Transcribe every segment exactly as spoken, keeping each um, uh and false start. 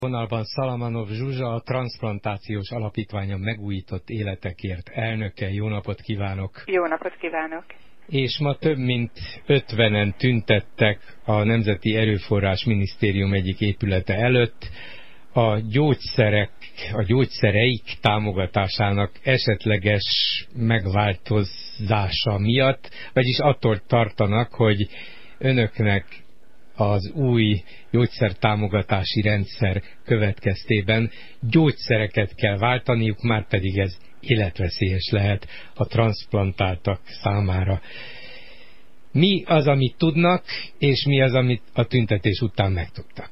Vonalban Szalamanov Zsuzsa, a Transzplantációs Alapítványa Megújított Életekért elnöke. Jó napot kívánok! Jó napot kívánok! És ma több mint ötvenen tüntettek a Nemzeti Erőforrás Minisztérium egyik épülete előtt a gyógyszerek, a gyógyszereik támogatásának esetleges megváltozása miatt, vagyis attól tartanak, hogy önöknek az új gyógyszertámogatási rendszer következtében gyógyszereket kell váltaniuk, már pedig ez életveszélyes lehet a transzplantáltak számára. Mi az, amit tudnak, és mi az, amit a tüntetés után megtudtak?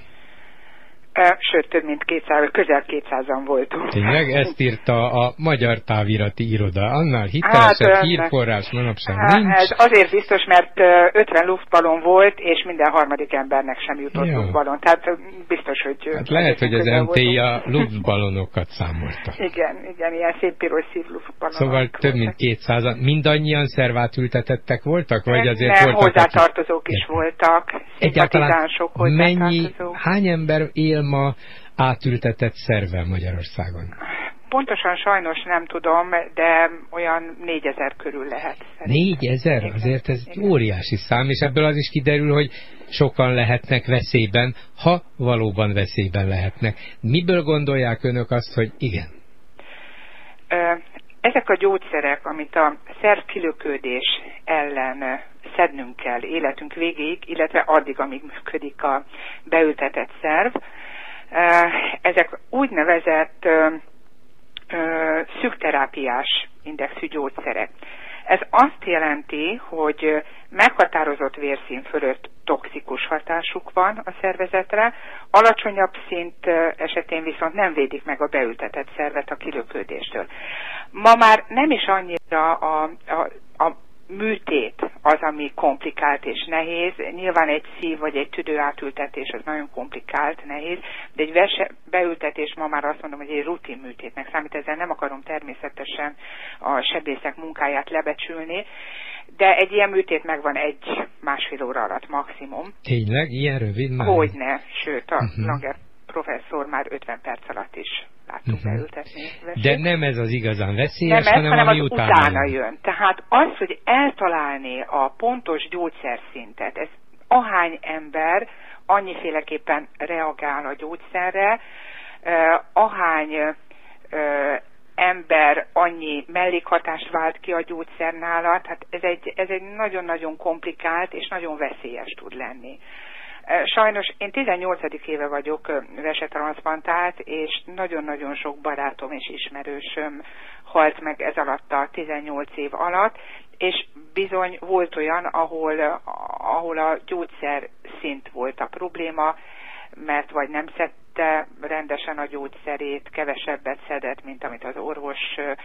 Sőt, több mint kétszáz, közel kétszázan voltunk. Tényleg? Ezt írta a Magyar Távirati Iroda. Annál hitelesebb hát, hírforrás manapság hát, nincs. Ez azért biztos, mert ötven luftballon volt, és minden harmadik embernek sem jutott ja. luftballon. Tehát biztos, hogy... Hát lehet, hogy az em té i a luftballonokat számolta. Igen, igen, ilyen szép piros szív luftballonok. Szóval több mint kétszázan. Mindannyian szervát ültetettek voltak? Vagy azért nem, voltak, hozzátartozók akik... is voltak. Egyáltalán sok mennyi, hány ember él ma átültetett szervvel Magyarországon? Pontosan sajnos nem tudom, de olyan négyezer körül lehet. Négyezer? Azért ez igen. óriási szám, és ebből az is kiderül, hogy sokan lehetnek veszélyben, ha valóban veszélyben lehetnek. Miből gondolják önök azt, hogy igen? Ezek a gyógyszerek, amit a szervkilöködés ellen szednünk kell életünk végéig, illetve addig, amíg működik a beültetett szerv, ezek úgynevezett szűkterápiás indexű gyógyszerek. Ez azt jelenti, hogy meghatározott vérszín fölött toxikus hatásuk van a szervezetre, alacsonyabb szint esetén viszont nem védik meg a beültetett szervet a kilöködéstől. Ma már nem is annyira a, a, a műtét az, ami komplikált és nehéz. Nyilván egy szív vagy egy tüdő átültetés az nagyon komplikált, nehéz, de egy vese beültetés ma már azt mondom, hogy egy rutin műtétnek számít. Ezzel nem akarom természetesen a sebészek munkáját lebecsülni, de egy ilyen műtét megvan egy-másfél óra alatt maximum. Tényleg? Ilyen rövid már? Hogyne, sőt a uh-huh. Langer professzor már ötven perc alatt is láttuk uh-huh. beültetni. Vesét. De nem ez az igazán veszélyes, nem ez, hanem, hanem ami az utána, utána jön. jön. Tehát az, hogy eltalálni a pontos gyógyszerszintet, ez ahány ember annyiféleképpen reagál a gyógyszerre, uh, ahány uh, ember annyi mellékhatást vált ki a gyógyszer nála, tehát ez egy, ez egy nagyon-nagyon komplikált és nagyon veszélyes tud lenni. Sajnos én tizennyolcadik éve vagyok vesetranszplantált, és nagyon-nagyon sok barátom és ismerősöm halt meg ez alatt a tizennyolc év alatt, és bizony volt olyan, ahol, ahol a gyógyszer szint volt a probléma, mert vagy nem szedte rendesen a gyógyszerét, kevesebbet szedett, mint amit az orvos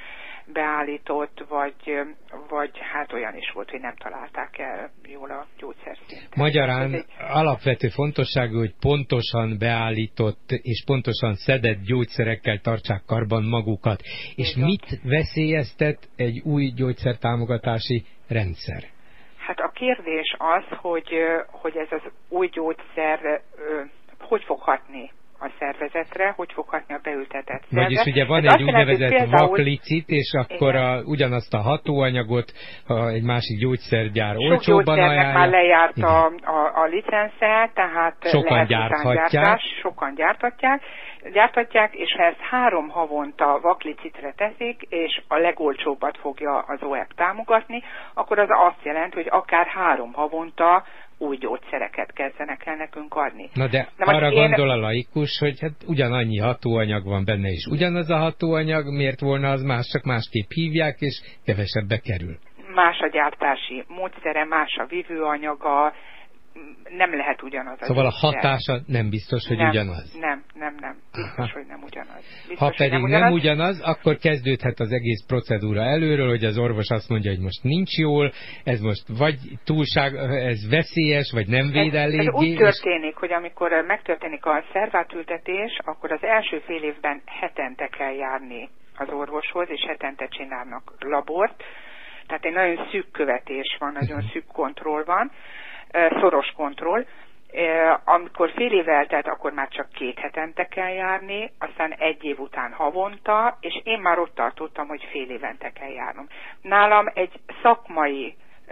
beállított, vagy, vagy hát olyan is volt, hogy nem találták el jól a gyógyszerszintet. Magyarán egy... alapvető fontosságú, hogy pontosan beállított és pontosan szedett gyógyszerekkel tartsák karban magukat. És igen. Mit veszélyeztet egy új gyógyszertámogatási rendszer? Hát a kérdés az, hogy, hogy ez az új gyógyszer hogy fog hatni a szervezetre, hogy fog hatni a beültetett szervezet. Vagyis ugye van ez egy úgynevezett például... vaklicit, és akkor a, ugyanazt a hatóanyagot ha egy másik gyógyszergyár sok olcsóbban ajánlja. már lejárt a, a, a licence, tehát sokan lehet gyárthatják. Sokan gyártatják, gyártatják, és ha ezt három havonta vaklicitre teszik, és a legolcsóbbat fogja az o e pé támogatni, akkor az azt jelenti, hogy akár három havonta új gyógyszereket kezdenek el nekünk adni. Na de Na arra én... gondol a laikus, hogy hát ugyanannyi hatóanyag van benne is. Ugyanaz a hatóanyag, miért volna az más, csak másképp hívják, és kevesebbe kerül. Más a gyártási módszere, más a vívőanyaga, nem lehet ugyanaz. Szóval a, a hatása nem biztos, hogy nem, ugyanaz. Nem, nem, nem. Biztos, Aha. hogy nem ugyanaz. Biztos, ha pedig nem ugyanaz, nem ugyanaz, akkor kezdődhet az egész procedúra előről, hogy az orvos azt mondja, hogy most nincs jól, ez most vagy túlság, ez veszélyes, vagy nem véd eléggé. Ez úgy történik, hogy amikor megtörténik a szervátültetés, akkor az első fél évben hetente kell járni az orvoshoz, és hetente csinálnak labort. Tehát egy nagyon szűk követés van, nagyon szűk kontroll van, szoros kontroll, Amikor fél év eltelt, akkor már csak két hetente kell járni, aztán egy év után havonta, és én már ott tartottam, hogy fél évente kell járnom. Nálam egy szakmai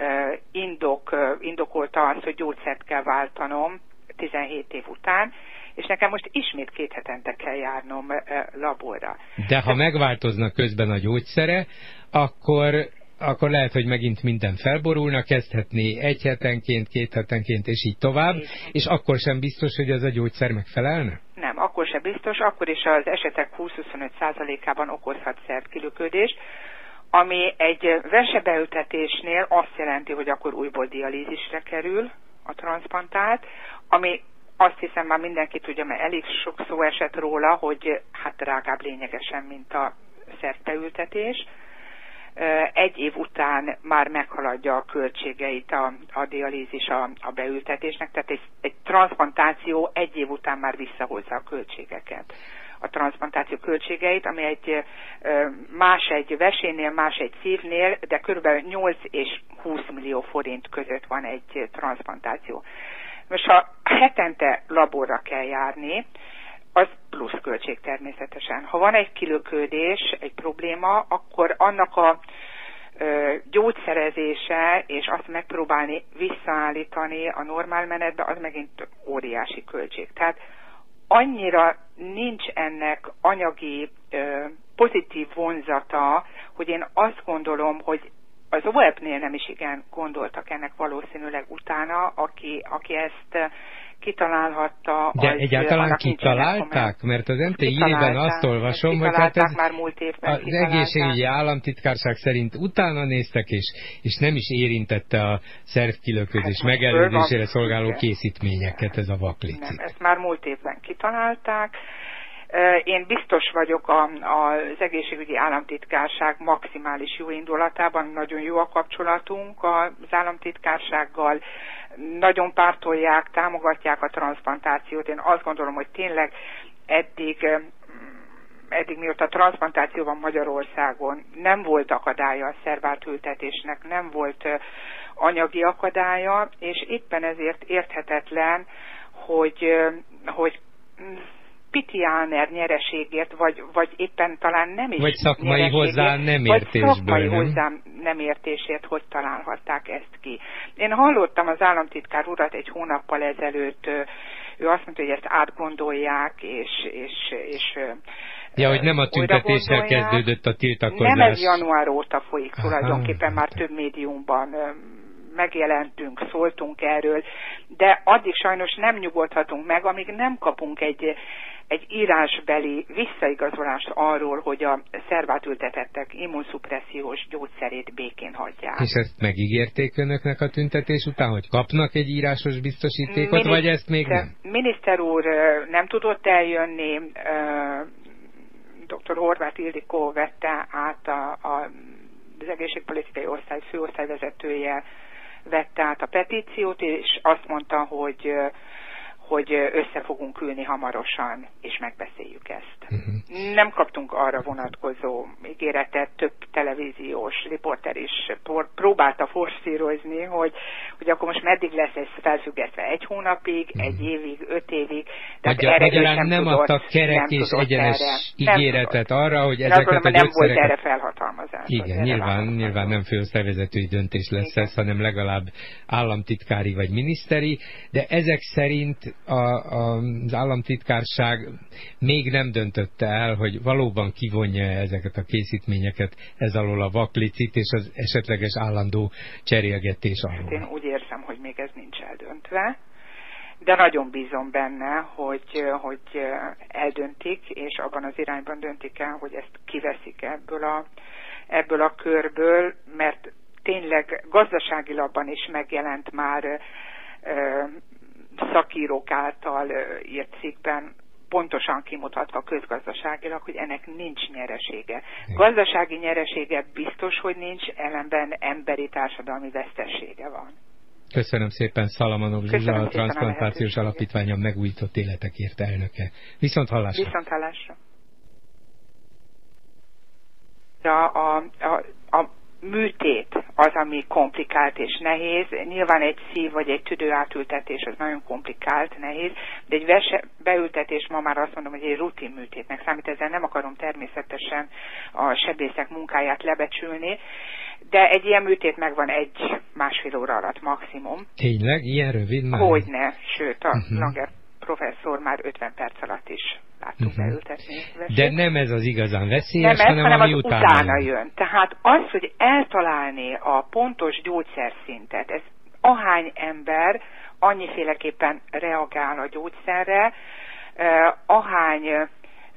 indok, indokolta azt, hogy gyógyszert kell váltanom tizenhét év után, és nekem most ismét két hetente kell járnom laborra. De ha megváltoznak közben a gyógyszere, akkor... akkor lehet, hogy megint minden felborulna, kezdhetné egy hetenként, két hetenként, és így tovább, így. És akkor sem biztos, hogy ez a gyógyszer megfelelne? Nem, akkor sem biztos, akkor is az esetek húsz-huszonöt százalékában okozhat szervkilöködést, ami egy vesebeültetésnél azt jelenti, hogy akkor újból dialízisre kerül a transzplantált, ami azt hiszem már mindenki tudja, mert elég sok szó esett róla, hogy hát drágább lényegesen, mint a szervbeültetés. Egy év után már meghaladja a költségeit a, a dialízis a, a beültetésnek, tehát egy, egy transzplantáció egy év után már visszahozza a költségeket. A transzplantáció költségeit, ami egy más egy vesénél, más egy szívnél, de körülbelül nyolc és húsz millió forint között van egy transzplantáció. Most ha hetente laborra kell járni, az plusz költség természetesen. Ha van egy kilöködés, egy probléma, akkor annak a ö, gyógyszerezése és azt megpróbálni visszaállítani a normál menetbe, az megint óriási költség. Tehát annyira nincs ennek anyagi ö, pozitív vonzata, hogy én azt gondolom, hogy az o e pé-nél nem is igen gondoltak ennek valószínűleg utána, aki, aki ezt kitalálhatta. De az, egyáltalán kitalálták? Mert az em té í-ben azt olvasom, hogy hát ez már múlt évben az egészségügyi államtitkárság szerint utána néztek, és, és nem is érintette a szervkilöködés hát megelőzésére szolgáló készítményeket ez a vaklicit. Nem, ezt már múlt évben kitalálták. Én biztos vagyok a, az egészségügyi államtitkárság maximális jó indulatában, nagyon jó a kapcsolatunk az államtitkársággal, nagyon pártolják, támogatják a transzplantációt. Én azt gondolom, hogy tényleg eddig, eddig mióta a transzplantáció van Magyarországon, nem volt akadálya a szervátültetésnek, nem volt anyagi akadálya, és éppen ezért érthetetlen, hogy, hogy Pitiáner nyereségért, vagy, vagy éppen talán nem is vagy szakmai hozzá nem értésből, vagy szakmai nem? hozzá nem értésért, hogy találhatták ezt ki. Én hallottam az államtitkár urat egy hónappal ezelőtt, ő azt mondta, hogy ezt átgondolják, és, és, és ja, hogy nem a tüntetéssel kezdődött a tiltakozás. Nem, ez január óta folyik tulajdonképpen, már több médiumban megjelentünk, szóltunk erről, de addig sajnos nem nyugodhatunk meg, amíg nem kapunk egy, egy írásbeli visszaigazolást arról, hogy a szervátültetettek immunszupressziós gyógyszerét békén hagyják. És ezt megígérték önöknek a tüntetés után, hogy kapnak egy írásos biztosítékot, Miniszter, vagy ezt még nem? Miniszter úr nem tudott eljönni, dr. Horváth Ildikó vette át a, a, az egészségpolitikai osztály főosztályvezetője, vette át a petíciót, és azt mondta, hogy, hogy össze fogunk ülni hamarosan, és megbeszéljük ezt. Uh-huh. Nem kaptunk arra vonatkozó ígéretet, több televíziós riporter is próbálta forszírozni, hogy, hogy akkor most meddig lesz ez felfüggesztve, egy hónapig, uh-huh. egy évig, öt évig. De Magyar, magyarán nem, nem adtak kerek és egyenes erre. ígéretet arra, hogy ezeket tudom, a gyógyszereket... Nem volt erre felhatalmazás. Igen, nyilván, nyilván nem főosztályvezetői döntés lesz Igen. ez, hanem legalább államtitkári vagy miniszteri, de ezek szerint a, a, az államtitkárság még nem döntötte el, hogy valóban kivonja ezeket a készítményeket ez alól a vaklicit és az esetleges állandó cserélgetés alól. Én úgy érzem, hogy még ez nincs eldöntve, de nagyon bízom benne, hogy, hogy eldöntik, és abban az irányban döntik el, hogy ezt kiveszik ebből a, ebből a körből, mert tényleg gazdaságilabban is megjelent már ö, szakírók által ö, írt cikkben, pontosan kimutatva közgazdaságilag, hogy ennek nincs nyeresége. Gazdasági nyeresége biztos, hogy nincs, ellenben emberi társadalmi vesztessége van. Köszönöm szépen, Szalamanov Zsuzsa, a Transzplantációs Alapítvány Megújított Életekért elnöke. Viszont hallásra! Viszont hallásra! A, a, a, a műtét az, ami komplikált és nehéz. Nyilván egy szív vagy egy tüdő átültetés az nagyon komplikált, nehéz, de egy vese beültetés ma már azt mondom, hogy egy rutin műtétnek számít. Ezzel nem akarom természetesen a sebészek munkáját lebecsülni, de egy ilyen műtét megvan egy-másfél óra alatt maximum. Tényleg? Ilyen rövid már? Hogyne, sőt a uh-huh. Langer professzor már ötven perc alatt is láttuk uh-huh. beültetni. Vesét. De nem ez az igazán veszélyes, nem ez, hanem, hanem ami az utána, utána jön. jön. Tehát az, hogy eltalálni a pontos gyógyszerszintet, ez ahány ember annyiféleképpen reagál a gyógyszerre, eh, ahány eh,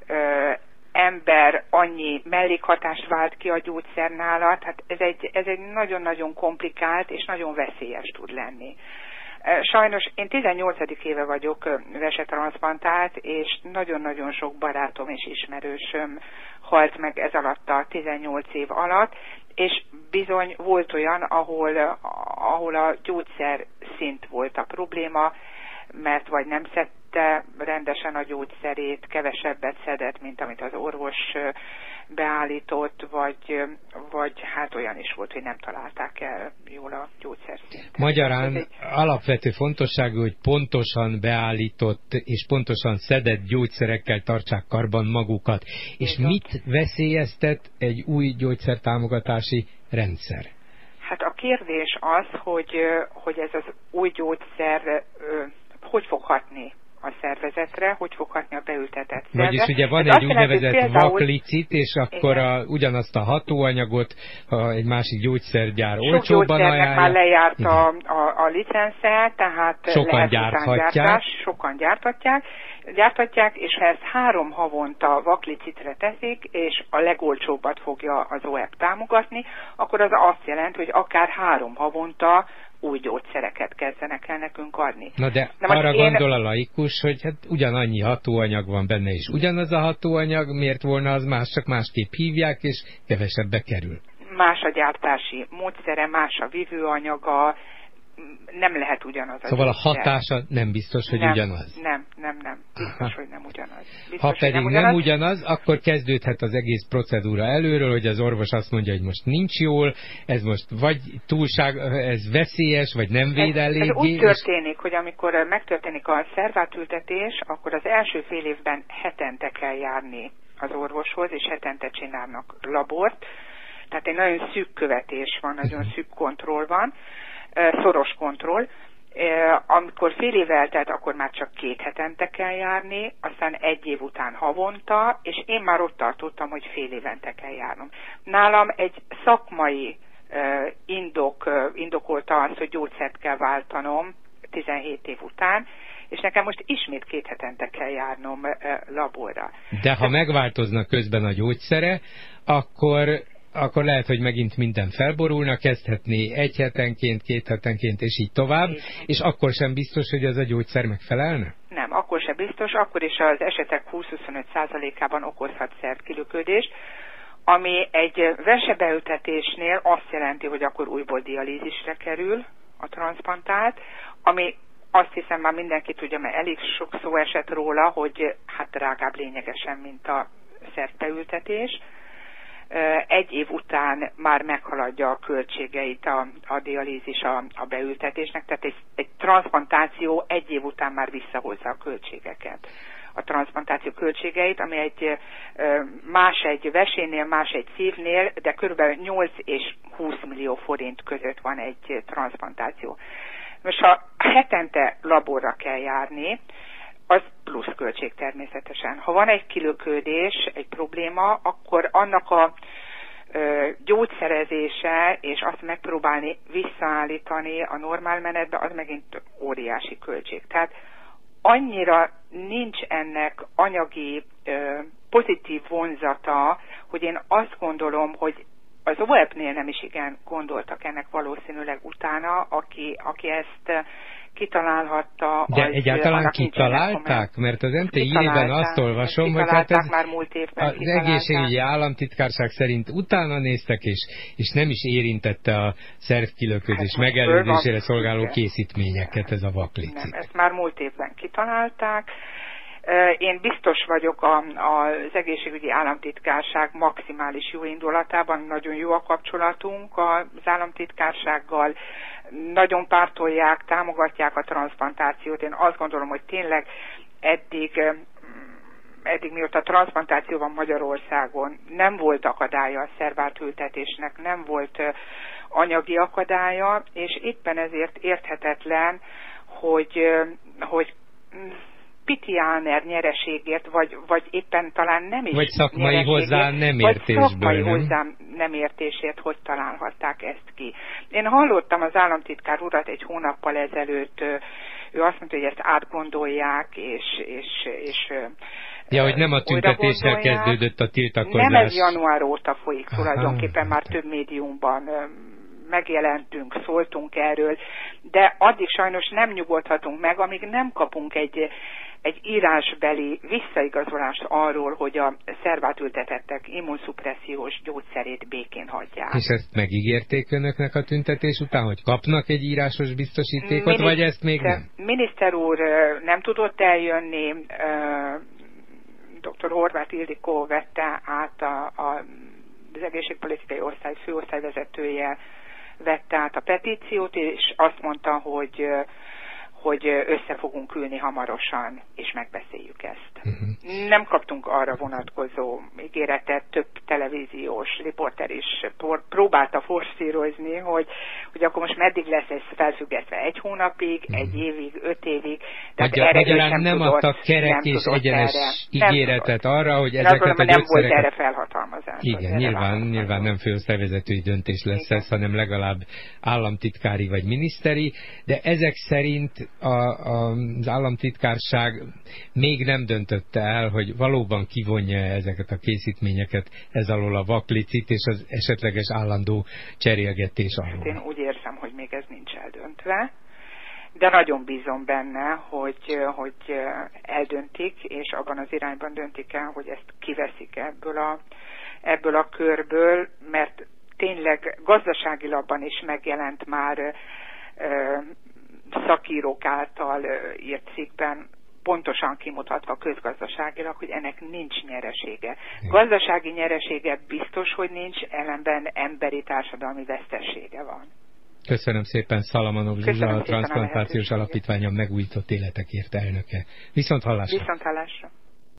ember annyi mellékhatást vált ki a gyógyszer nála, tehát ez egy, ez egy nagyon-nagyon komplikált és nagyon veszélyes tud lenni. Sajnos én tizennyolcadik éve vagyok vesetranszplantált, és nagyon-nagyon sok barátom és ismerősöm halt meg ez alatt a tizennyolc év alatt, és bizony volt olyan, ahol, ahol a gyógyszer szint volt a probléma, mert vagy nem szedte rendesen a gyógyszerét, kevesebbet szedett, mint amit az orvos beállított, vagy, vagy hát olyan is volt, hogy nem találták el jól a gyógyszerszintet. Magyarán egy... alapvető fontosságú, hogy pontosan beállított és pontosan szedett gyógyszerekkel tartsák karban magukat. És Igen. mit veszélyeztet egy új gyógyszertámogatási rendszer? Hát a kérdés az, hogy, hogy ez az új gyógyszer hogy fog hatni a szervezetre, hogy fog hatni a beültetett szervezet. Vagyis ugye van ez egy úgynevezett például... vaklicit, és akkor a, ugyanazt a hatóanyagot ha egy másik gyógyszergyár Sok olcsóbban ajánlja. már lejárt a, a, a licenszel, tehát sokan lehet gyárthatják. Gyártás, sokan gyártatják, gyártatják, és ha ezt három havonta vaklicitre teszik, és a legolcsóbbat fogja az o e pé támogatni, akkor az azt jelenti, hogy akár három havonta új gyógyszereket kezdenek el nekünk adni. Na de Na arra én... gondol a laikus, hogy hát ugyanannyi hatóanyag van benne, és ugyanaz a hatóanyag, miért volna az más, csak másképp hívják, és kevesebbe kerül. Más a gyártási módszere, más a vívőanyaga, nem lehet ugyanaz. Szóval a, a hatása nem biztos, hogy nem, ugyanaz. Nem, nem, nem. Biztos, Aha. hogy nem ugyanaz. Biztos, ha pedig nem ugyanaz. nem ugyanaz, akkor kezdődhet az egész procedúra előről, hogy az orvos azt mondja, hogy most nincs jól, ez most vagy túlság, ez veszélyes, vagy nem véd eléggé. Ez úgy történik, hogy amikor megtörténik a szervátültetés, akkor az első fél évben hetente kell járni az orvoshoz, és hetente csinálnak labort. Tehát egy nagyon szűk követés van, nagyon szűk kontroll van, szoros kontroll. Amikor fél év eltelt, akkor már csak két hetente kell járni, aztán egy év után havonta, és én már ott tartottam, hogy fél évente kell járnom. Nálam egy szakmai indok, indokolta azt, hogy gyógyszert kell váltanom tizenhét év után, és nekem most ismét két hetente kell járnom laborra. De ha megváltoznak közben a gyógyszere, akkor... akkor lehet, hogy megint minden felborulna, kezdhetné egy hetenként, két hetenként, és így tovább, így. És akkor sem biztos, hogy ez a gyógyszer megfelelne? Nem, akkor sem biztos, akkor is az esetek húsz-huszonöt százalékában okozhat szervkilöködést, ami egy vesebeültetésnél azt jelenti, hogy akkor újból dialízisre kerül a transzplantált, ami azt hiszem már mindenki tudja, mert elég sok szó esett róla, hogy hát drágább lényegesen, mint a szervbeültetés. Egy év után már meghaladja a költségeit a, a dialízis a, a beültetésnek, tehát egy, egy transzplantáció egy év után már visszahozza a költségeket. A transzplantáció költségeit, ami egy más egy vesénél, más egy szívnél, de körülbelül nyolc és húsz millió forint között van egy transzplantáció. Most ha hetente laborra kell járni, az plusz költség természetesen. Ha van egy kilöködés, egy probléma, akkor annak a ö, gyógyszerezése és azt megpróbálni visszaállítani a normál menetbe, az megint óriási költség. Tehát annyira nincs ennek anyagi ö, pozitív vonzata, hogy én azt gondolom, hogy az o e pé-nél nem is igen gondoltak ennek valószínűleg utána, aki, aki ezt kitalálhatta. De az, egyáltalán kitalálták? Mert az em té í-ben azt olvasom, hogy hát ez már múlt évben az egészségügyi államtitkárság szerint utána néztek, és, és nem is érintette a szervkilöködés hát megelőzésére szolgáló készítményeket ez a vaklicit. Nem, ezt már múlt évben kitalálták. Én biztos vagyok a, az egészségügyi államtitkárság maximális jó indulatában, nagyon jó a kapcsolatunk az államtitkársággal, nagyon pártolják, támogatják a transzplantációt. Én azt gondolom, hogy tényleg eddig, eddig mióta a transzplantáció van Magyarországon, nem volt akadálya a szervátültetésnek, nem volt anyagi akadálya, és éppen ezért érthetetlen, hogy, hogy Pitiáner nyereségért, vagy, vagy éppen talán nem is vagy szakmai hozzá nem értésből, vagy szakmai nem? hozzá nem értésért, hogy találhatták ezt ki. Én hallottam az államtitkár urat egy hónappal ezelőtt, ő azt mondta, hogy ezt átgondolják, és, és, és ja, hogy nem a tüntetéssel kezdődött a tiltakozás. Nem, ez január óta folyik, aha, tulajdonképpen már több médiumban megjelentünk, szóltunk erről, de addig sajnos nem nyugodhatunk meg, amíg nem kapunk egy, egy írásbeli visszaigazolást arról, hogy a szervátültetettek immunszupressziós gyógyszerét békén hagyják. És ezt megígérték önöknek a tüntetés után, hogy kapnak egy írásos biztosítékot, Miniszter, vagy ezt még nem? Miniszter úr nem tudott eljönni, dr. Horváth Ildikó vette át a, a, az egészségpolitikai osztály főosztályvezetője, vette át a petíciót, és azt mondta, hogy, hogy össze fogunk ülni hamarosan, és megbeszéljük ezt. Uh-huh. Nem kaptunk arra vonatkozó ígéretet, több televíziós riporter is próbálta forszírozni, hogy, hogy akkor most meddig lesz ez felfüggesztve, egy hónapig, uh-huh. egy évig, öt évig. De Magyar, magyarán nem, nem adtak kerek és egyenes erre. ígéretet arra, hogy ezeket tudom, a gyógyszereket... nem volt erre felhatalmazás. Igen, nyilván, nyilván nem főosztályvezetői döntés lesz igen. ez, hanem legalább államtitkári vagy miniszteri, de ezek szerint a, a, az államtitkárság még nem döntötte el, hogy valóban kivonja ezeket a készítményeket ez alól a vaklicit és az esetleges állandó cserélgetés alól. Én úgy érzem, hogy még ez nincs eldöntve, de nagyon bízom benne, hogy, hogy eldöntik, és abban az irányban döntik el, hogy ezt kiveszik ebből a, ebből a körből, mert tényleg gazdaságilabban is megjelent már ö, szakírók által ö, írt cikkben, pontosan kimutatva közgazdaságilag, hogy ennek nincs nyeresége. Gazdasági nyeresége biztos, hogy nincs, ellenben emberi társadalmi vesztessége van. Köszönöm szépen, Szalamanov Zsuzsa, a Transzplantációs Alapítvány megújított életekért elnöke. Viszont hallásra! Viszont hallásra!